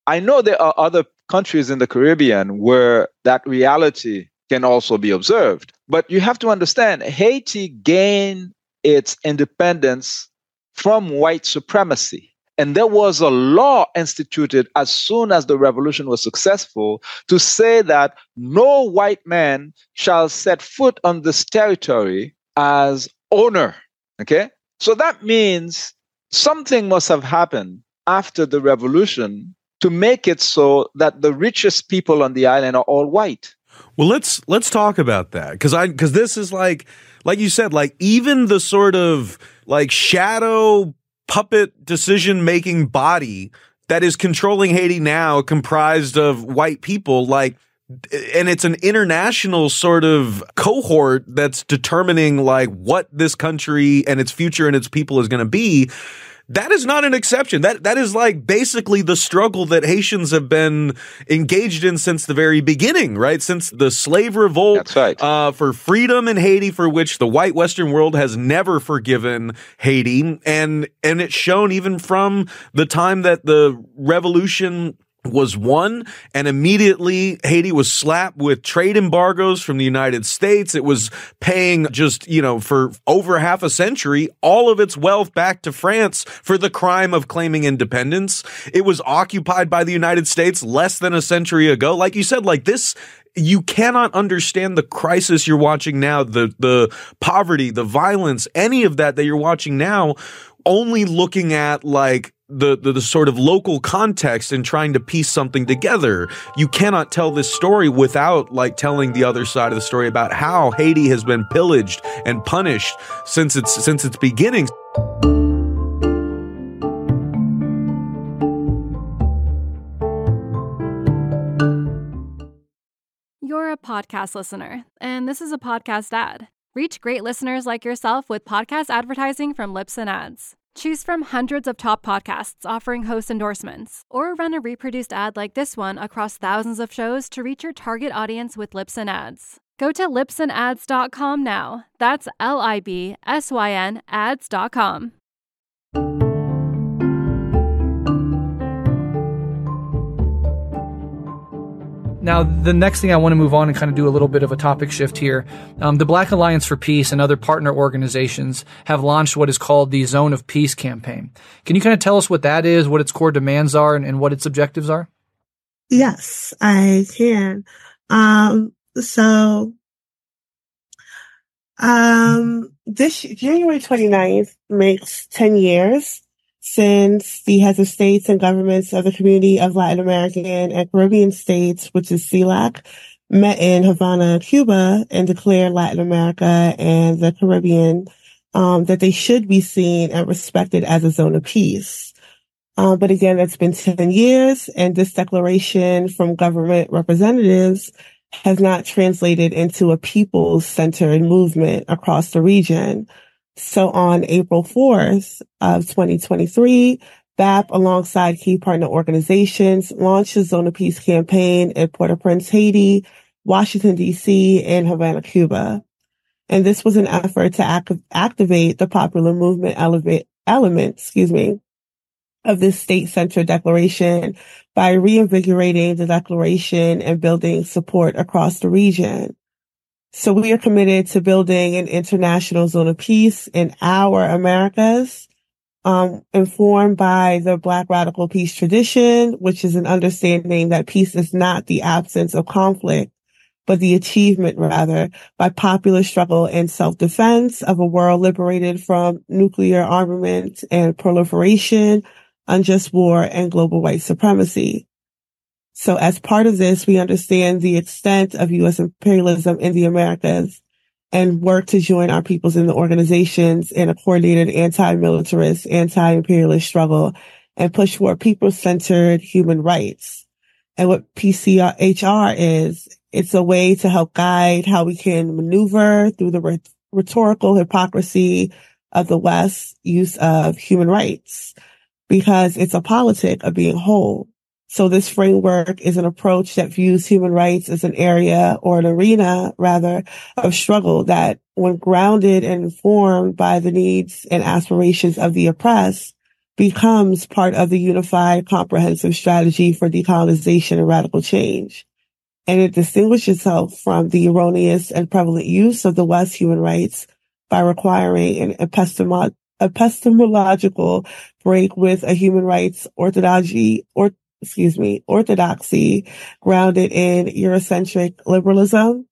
I know there are other countries in the Caribbean where that reality can also be observed. But you have to understand, Haiti gained its independence from white supremacy. And there was a law instituted as soon as the revolution was successful to say that no white man shall set foot on this territory as owner. Okay? So that means something must have happened after the revolution to make it so that the richest people on the island are all white. Well, let's let's talk about that, because I because this is like like you said, like even the sort of like shadow puppet decision making body that is controlling Haiti now, comprised of white people, like, and it's an international sort of cohort that's determining like what this country and its future and its people is going to be. That is not an exception. That that is like basically the struggle that Haitians have been engaged in since the very beginning, right? Since the slave revolt. That's right. uh, for freedom in Haiti, for which the white Western world has never forgiven Haiti. And, and it's shown even from the time that the revolution was won, and immediately Haiti was slapped with trade embargoes from the United States. It was paying just, you know, for over half a century, all of its wealth back to France for the crime of claiming independence. It was occupied by the United States less than a century ago. Like you said, like this, you cannot understand the crisis you're watching now, the, the poverty, the violence, any of that that you're watching now, only looking at like The, the the sort of local context and trying to piece something together. You cannot tell this story without like telling the other side of the story about how Haiti has been pillaged and punished since its since its beginnings. You're a podcast listener, and this is a podcast ad. Reach great listeners like yourself with podcast advertising from Libsyn Ads. Choose from hundreds of top podcasts offering host endorsements, or run a reproduced ad like this one across thousands of shows to reach your target audience with Libsyn Ads. Go to libsyn ads dot com now. That's L I B S Y N ads dot com. Now, the next thing I want to move on and kind of do a little bit of a topic shift here. Um, the Black Alliance for Peace and other partner organizations have launched what is called the Zone of Peace campaign. Can you kind of tell us what that is, what its core demands are, and, and what its objectives are? Yes, I can. Um, so, um, this January twenty-ninth makes ten years since the heads of states and governments of the Community of Latin American and Caribbean States, which is C LAC, met in Havana, Cuba, and declared Latin America and the Caribbean um, that they should be seen and respected as a zone of peace. Um, but again, it's been ten years, and this declaration from government representatives has not translated into a people-centered movement across the region. So on April fourth of twenty twenty-three, B A P, alongside key partner organizations, launched the Zone of Peace campaign in Port-au-Prince, Haiti, Washington, D C, and Havana, Cuba. And this was an effort to act- activate the popular movement elevate- element, excuse me, of this state-centered declaration by reinvigorating the declaration and building support across the region. So we are committed to building an international zone of peace in our Americas, um, informed by the Black radical peace tradition, which is an understanding that peace is not the absence of conflict, but the achievement, rather, by popular struggle and self-defense of a world liberated from nuclear armament and proliferation, unjust war, and global white supremacy. So as part of this, we understand the extent of U S imperialism in the Americas and work to join our peoples in the organizations in a coordinated anti-militarist, anti-imperialist struggle and push for people-centered human rights. And what P C H R is, it's a way to help guide how we can maneuver through the rhetorical hypocrisy of the West's use of human rights, because it's a politic of being whole. So this framework is an approach that views human rights as an area, or an arena rather, of struggle that, when grounded and informed by the needs and aspirations of the oppressed, becomes part of the unified comprehensive strategy for decolonization and radical change. And it distinguishes itself from the erroneous and prevalent use of the West's human rights by requiring an epistemo- epistemological break with a human rights orthodoxy, or excuse me, orthodoxy grounded in Eurocentric liberalism.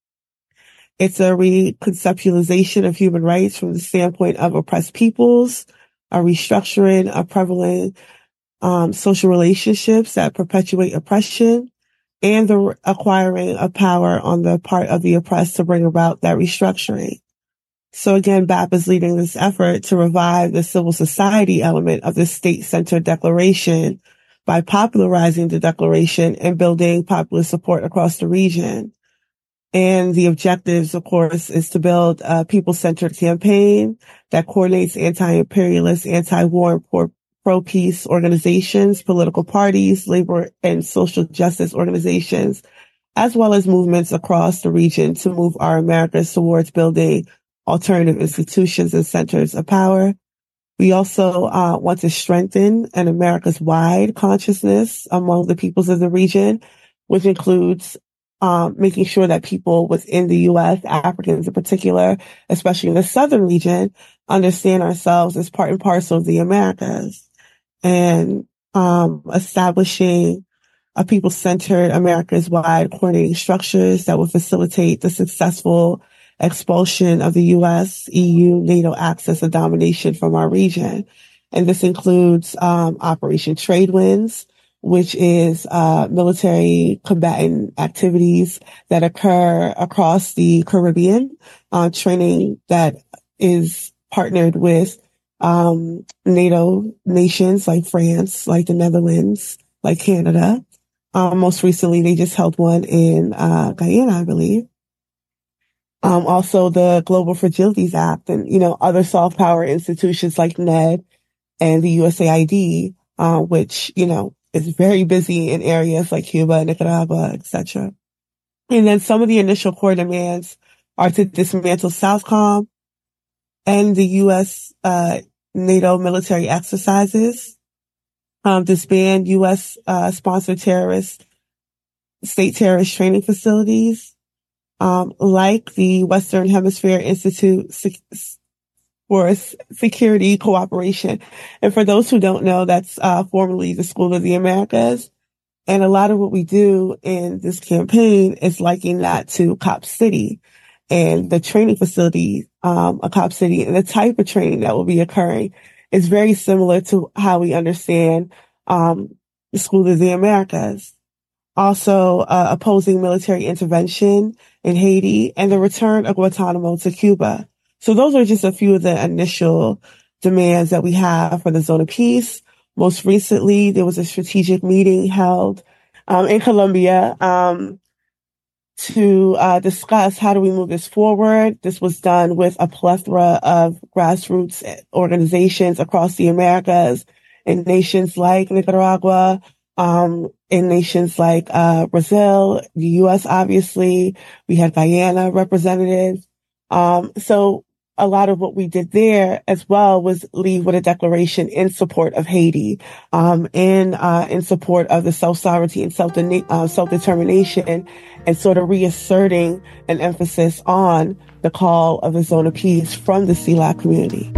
It's a reconceptualization of human rights from the standpoint of oppressed peoples, a restructuring of prevalent um, social relationships that perpetuate oppression, and the acquiring of power on the part of the oppressed to bring about that restructuring. So again, B A P is leading this effort to revive the civil society element of the state-centered declaration by popularizing the declaration and building popular support across the region. And the objectives, of course, is to build a people-centered campaign that coordinates anti-imperialist, anti-war, and pro-peace organizations, political parties, labor and social justice organizations, as well as movements across the region to move our Americas towards building alternative institutions and centers of power. We also uh, want to strengthen an Americas-wide consciousness among the peoples of the region, which includes um, making sure that people within the U S, Africans in particular, especially in the southern region, understand ourselves as part and parcel of the Americas, and um, establishing a people-centered Americas-wide coordinating structures that will facilitate the successful expulsion of the U S, E U, NATO access and domination from our region. And this includes um, Operation Trade Winds, which is uh, military combatant activities that occur across the Caribbean, uh, training that is partnered with um, NATO nations like France, like the Netherlands, like Canada. Um, most recently, they just held one in uh, Guyana, I believe. Um, also the Global Fragilities Act and, you know, other soft power institutions like N E D and the U S A I D, uh, which, you know, is very busy in areas like Cuba, Nicaragua, et cetera. And then some of the initial core demands are to dismantle SOUTHCOM and the U S, uh, NATO military exercises, um, disband U S, uh, sponsored terrorist, state terrorist training facilities, Um, like the Western Hemisphere Institute for Security Cooperation. And for those who don't know, that's uh, formerly the School of the Americas. And a lot of what we do in this campaign is liking that to Cop City and the training facility, um, a Cop City, and the type of training that will be occurring is very similar to how we understand um, the School of the Americas. Also uh, opposing military intervention in Haiti and the return of Guantanamo to Cuba. So those are just a few of the initial demands that we have for the Zone of Peace. Most recently, there was a strategic meeting held um, in Colombia um, to uh, discuss how do we move this forward. This was done with a plethora of grassroots organizations across the Americas in nations like Nicaragua, um, in nations like uh, Brazil, the U S, obviously. We had Guyana represented. Um, so a lot of what we did there as well was leave with a declaration in support of Haiti, um, in, uh, in support of the self-sovereignty and self, uh, self-determination, and sort of reasserting an emphasis on the call of the Zone of Peace from the C LAC community.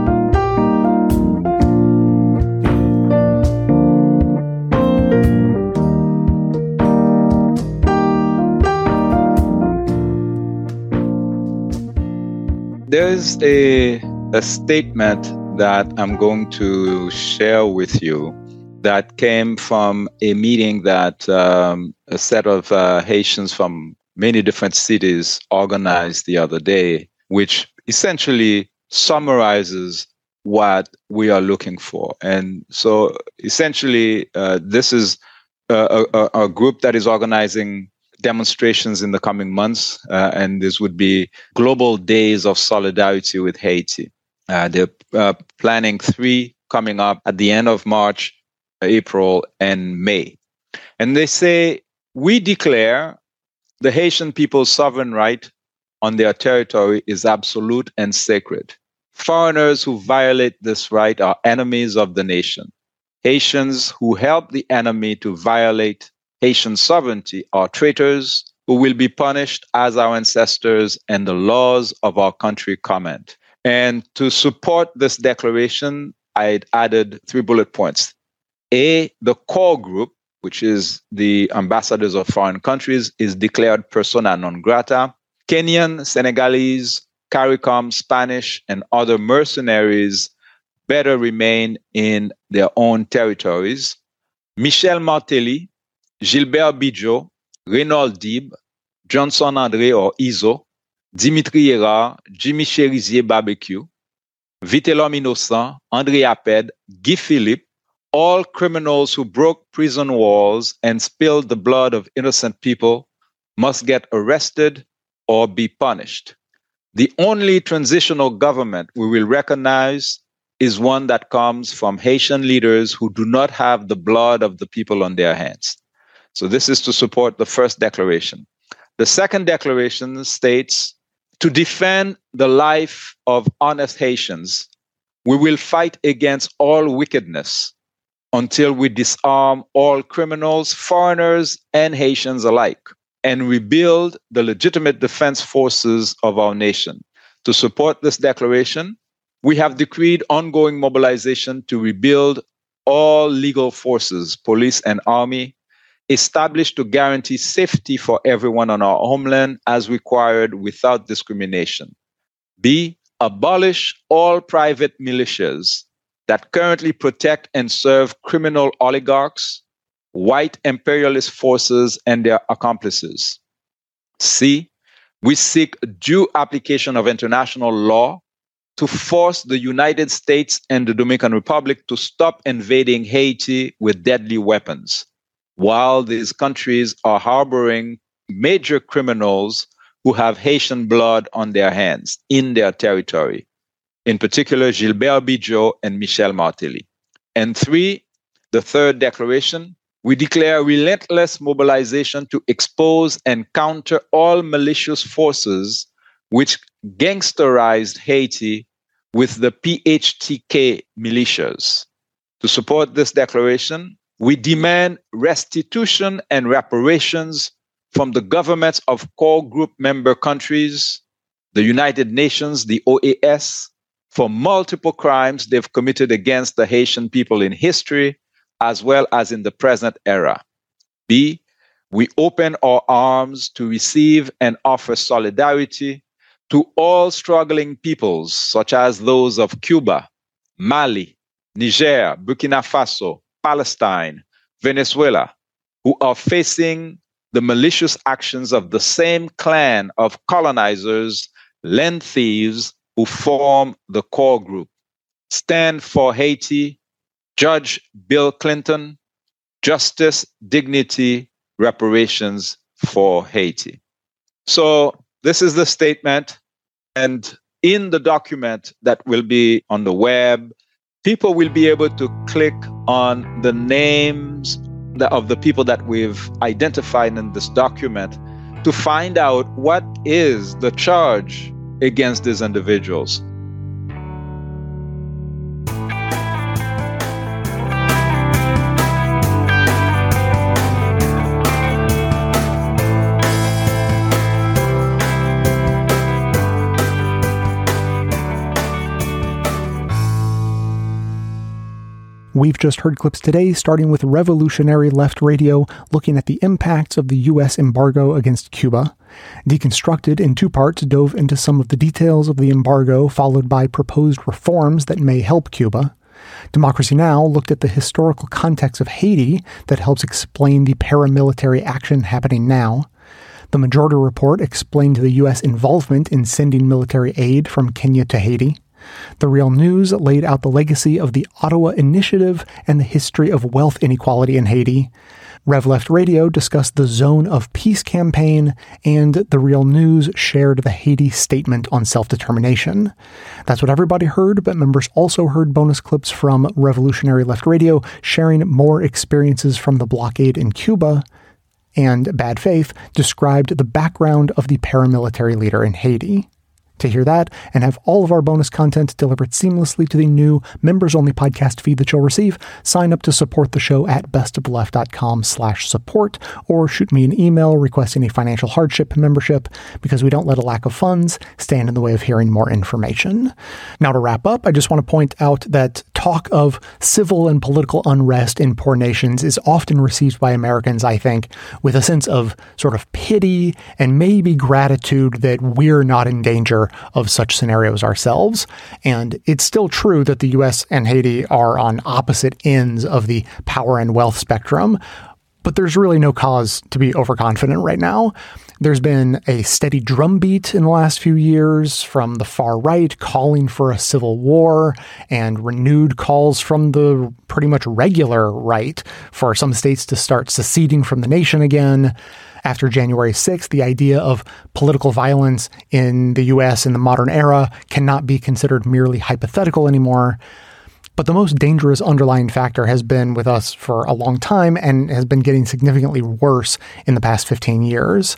There is a, a statement that I'm going to share with you that came from a meeting that um, a set of uh, Haitians from many different cities organized the other day, which essentially summarizes what we are looking for. And so essentially, uh, this is a, a, a group that is organizing demonstrations in the coming months, uh, and this would be Global Days of Solidarity with Haiti. Uh, they're uh, planning three coming up at the end of March, April, and May. And they say, we declare the Haitian people's sovereign right on their territory is absolute and sacred. Foreigners who violate this right are enemies of the nation. Haitians who help the enemy to violate Haitian sovereignty are traitors who will be punished as our ancestors and the laws of our country command. And to support this declaration, I added three bullet points. A, the core group, which is the ambassadors of foreign countries, is declared persona non grata. Kenyan, Senegalese, CARICOM, Spanish, and other mercenaries better remain in their own territories. Michel Martelly, Gilbert Bidjo, Renaud Dib, Johnson André or Izo, Dimitri Hérard, Jimmy Cherizier Barbecue, Vitellum Innocent, André Apped, Guy Philippe, all criminals who broke prison walls and spilled the blood of innocent people must get arrested or be punished. The only transitional government we will recognize is one that comes from Haitian leaders who do not have the blood of the people on their hands. So this is to support the first declaration. The second declaration states, to defend the life of honest Haitians, we will fight against all wickedness until we disarm all criminals, foreigners, and Haitians alike, and rebuild the legitimate defense forces of our nation. To support this declaration, we have decreed ongoing mobilization to rebuild all legal forces, police and army, established to guarantee safety for everyone on our homeland as required without discrimination. B, abolish all private militias that currently protect and serve criminal oligarchs, white imperialist forces, and their accomplices. C, we seek due application of international law to force the United States and the Dominican Republic to stop invading Haiti with deadly weapons, while these countries are harboring major criminals who have Haitian blood on their hands in their territory, in particular Gilbert Bidjo and Michel Martelly. And three, the third declaration, we declare relentless mobilization to expose and counter all malicious forces which gangsterized Haiti with the P H T K militias. To support this declaration, we demand restitution and reparations from the governments of core group member countries, the United Nations, the O A S, for multiple crimes they've committed against the Haitian people in history, as well as in the present era. B, we open our arms to receive and offer solidarity to all struggling peoples, such as those of Cuba, Mali, Niger, Burkina Faso, Palestine, Venezuela, who are facing the malicious actions of the same clan of colonizers, land thieves, who form the core group. Stand for Haiti, Judge Bill Clinton, justice, dignity, reparations for Haiti. So this is the statement. And in the document that will be on the web, people will be able to click on the names of the people that we've identified in this document to find out what is the charge against these individuals. We've just heard clips today, starting with Revolutionary Left Radio, looking at the impacts of the U S embargo against Cuba. Deconstructed in two parts dove into some of the details of the embargo, followed by proposed reforms that may help Cuba. Democracy Now! Looked at the historical context of Haiti that helps explain the paramilitary action happening now. The Majority Report explained the U S involvement in sending military aid from Kenya to Haiti. The Real News laid out the legacy of the Ottawa Initiative and the history of wealth inequality in Haiti. Rev Left Radio discussed the Zone of Peace campaign, and The Real News shared the Haiti Statement on Self-Determination. That's what everybody heard, but members also heard bonus clips from Revolutionary Left Radio sharing more experiences from the blockade in Cuba, and Bad Faith described the background of the paramilitary leader in Haiti. to hear that and have all of our bonus content delivered seamlessly to the new members-only podcast feed that you'll receive, sign up to support the show at bestoftheleft.com slash support, or shoot me an email requesting a financial hardship membership, because we don't let a lack of funds stand in the way of hearing more information. Now, to wrap up, I just want to point out that talk of civil and political unrest in poor nations is often received by Americans, I think, with a sense of sort of pity and maybe gratitude that we're not in danger of such scenarios ourselves. And it's still true that the U S and Haiti are on opposite ends of the power and wealth spectrum, but there's really no cause to be overconfident right now. There's been a steady drumbeat in the last few years from the far right calling for a civil war, and renewed calls from the pretty much regular right for some states to start seceding from the nation again. After January sixth, the idea of political violence in the U S in the modern era cannot be considered merely hypothetical anymore. But the most dangerous underlying factor has been with us for a long time and has been getting significantly worse in the past fifteen years.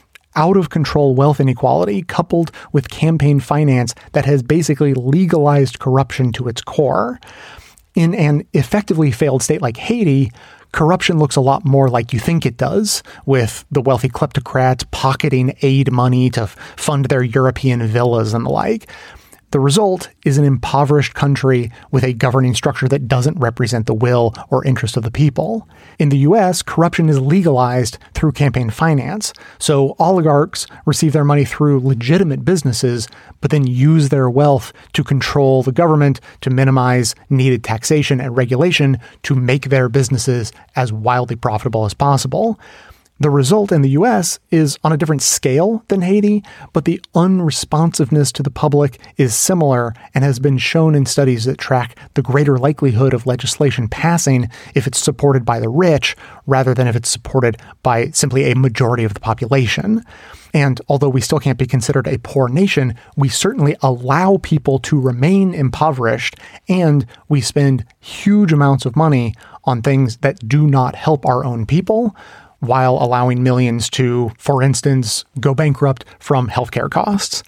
Out of control wealth inequality coupled with campaign finance that has basically legalized corruption to its core. In an effectively failed state like Haiti, corruption looks a lot more like you think it does, with the wealthy kleptocrats pocketing aid money to fund their European villas and the like. The result is an impoverished country with a governing structure that doesn't represent the will or interest of the people. In the U S, corruption is legalized through campaign finance, so oligarchs receive their money through legitimate businesses, but then use their wealth to control the government, to minimize needed taxation and regulation, to make their businesses as wildly profitable as possible. The result in the U S is on a different scale than Haiti, but the unresponsiveness to the public is similar and has been shown in studies that track the greater likelihood of legislation passing if it's supported by the rich rather than if it's supported by simply a majority of the population. And although we still can't be considered a poor nation, we certainly allow people to remain impoverished, and we spend huge amounts of money on things that do not help our own people, while allowing millions to, for instance, go bankrupt from healthcare costs.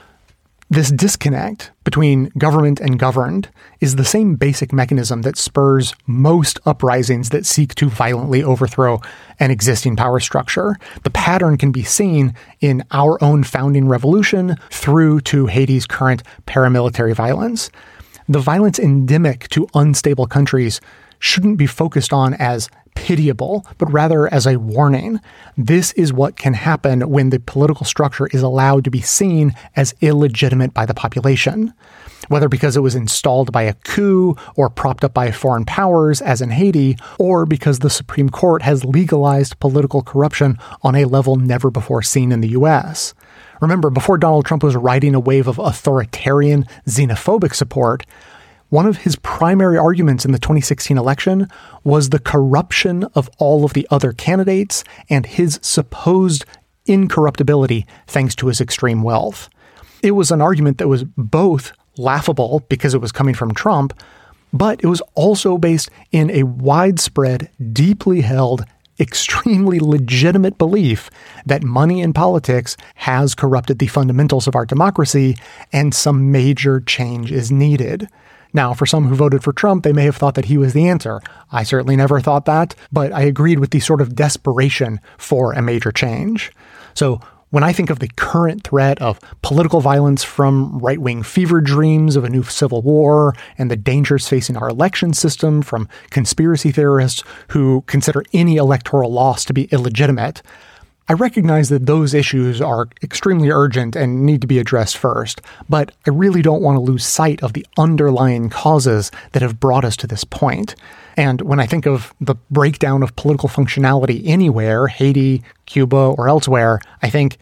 This disconnect between government and governed is the same basic mechanism that spurs most uprisings that seek to violently overthrow an existing power structure. The pattern can be seen in our own founding revolution through to Haiti's current paramilitary violence. The violence endemic to unstable countries shouldn't be focused on as pitiable, but rather as a warning. This is what can happen when the political structure is allowed to be seen as illegitimate by the population. Whether because it was installed by a coup or propped up by foreign powers, as in Haiti, or because the Supreme Court has legalized political corruption on a level never before seen in the U S. Remember, before Donald Trump was riding a wave of authoritarian, xenophobic support, one of his primary arguments in the twenty sixteen election was the corruption of all of the other candidates and his supposed incorruptibility thanks to his extreme wealth. It was an argument that was both laughable because it was coming from Trump, but it was also based in a widespread, deeply held, extremely legitimate belief that money in politics has corrupted the fundamentals of our democracy and some major change is needed. Now, for some who voted for Trump, they may have thought that he was the answer. I certainly never thought that, but I agreed with the sort of desperation for a major change. So when I think of the current threat of political violence from right-wing fever dreams of a new civil war and the dangers facing our election system from conspiracy theorists who consider any electoral loss to be illegitimate, I recognize that those issues are extremely urgent and need to be addressed first, but I really don't want to lose sight of the underlying causes that have brought us to this point. And when I think of the breakdown of political functionality anywhere, Haiti, Cuba, or elsewhere, I think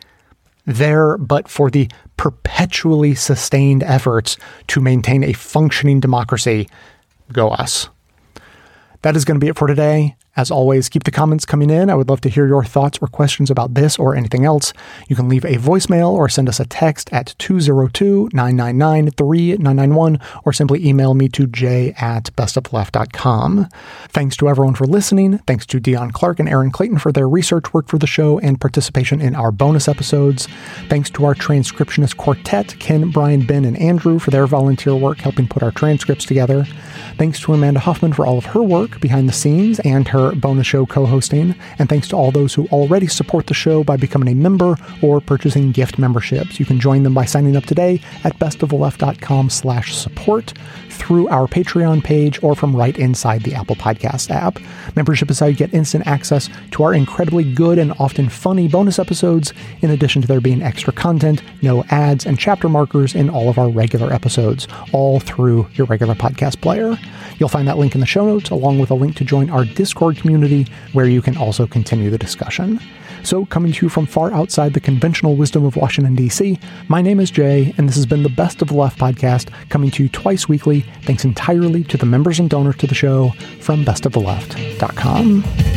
there, but for the perpetually sustained efforts to maintain a functioning democracy, go us. That is going to be it for today. As always, keep the comments coming in. I would love to hear your thoughts or questions about this or anything else. You can leave a voicemail or send us a text at two oh two, nine nine nine, three nine nine one or simply email me to j at best of the left dot com. Thanks to everyone for listening. Thanks to Dion Clark and Aaron Clayton for their research work for the show and participation in our bonus episodes. Thanks to our transcriptionist quartet, Ken, Brian, Ben, and Andrew, for their volunteer work helping put our transcripts together. Thanks to Amanda Huffman for all of her work behind the scenes and her bonus show co-hosting. And thanks to all those who already support the show by becoming a member or purchasing gift memberships. You can join them by signing up today at bestoftheleft.com slash support, through our Patreon page, or from right inside the Apple Podcast app. Membership is how you get instant access to our incredibly good and often funny bonus episodes, in addition to there being extra content, no ads, and chapter markers in all of our regular episodes, all through your regular podcast player. You'll find that link in the show notes, along with a link to join our Discord community, where you can also continue the discussion. So, coming to you from far outside the conventional wisdom of Washington, D C, my name is Jay, and this has been the Best of the Left podcast, coming to you twice weekly, thanks entirely to the members and donors to the show from best of the left dot com.